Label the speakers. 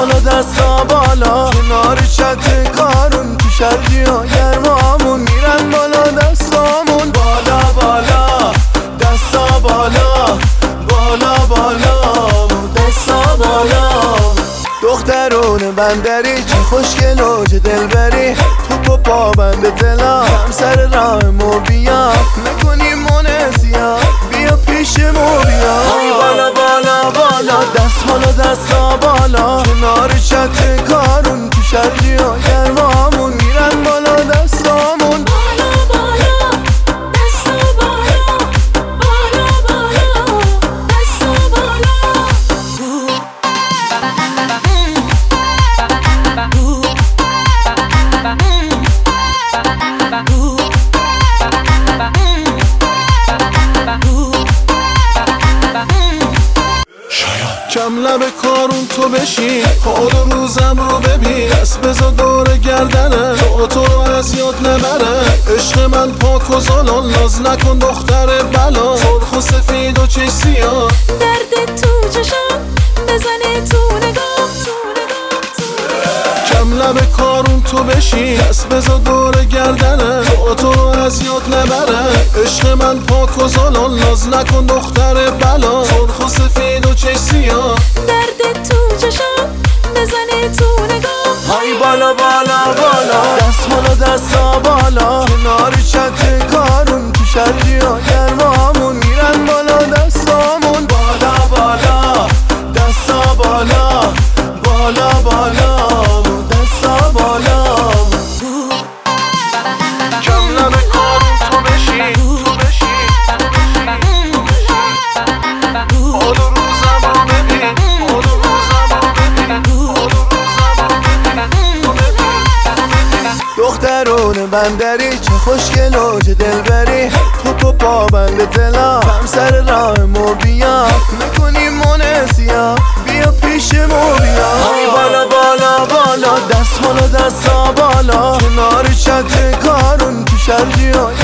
Speaker 1: بالا دستا بالا، کنار چت کارون تو شرجی ها گرمامون میرن بالا دستامون. بالا بالا دستا بالا، بالا بالا دستا بالا. دخترون بندری چه خوشگل و چه دلبری، تو پابند دلا کم سر راهمو بیا، نکنی منسیا بیا پیشمو بیا. بالا بالا بالا دست بالا دستا بالا، کنار چت کارون تو شرجی ها گرمامون میرن بالا دستامون. کم لب کارون تو بشین، حال و روزم رو ببین، دست بزا دور گردنه تو رو از یاد نبره. عشق من پاک و زالان، ناز نکن دختر بلا، سرخ و سفید و چش سیاه،
Speaker 2: درد تو چشم بزنه تو نگاه.
Speaker 1: کم لب کارون تو بشین، دست بزا دور گردنه تو رو از یاد نبره. عشق من پاک و زالان، ناز نکن دختر بلا، سرخ و سفید و چش سیاه،
Speaker 2: درد تو چشم بزنه تو نگاه.
Speaker 1: های بالا بالا بالا دست بالا دستا بالا، کنار چت کارون تو شرجی ها گرمامون میرن بالا دستامون. بالا بالا دستا بالا، بالا بالا دستا بالا. کم لب کارون تو بشین، تو بشین، حال و روزم رو ببین، حال و روزم رو ببین، حال و روزم رو ببین. دخترون بندری چه خوشگل و چه دلبری، تو پابند دلا کم سر راهمو بیا، نکنی منسیا بیا پیشمو بیا. بالا بالا بالا دست بالا دستا بالا، کنار چت کارون تو شرجی ها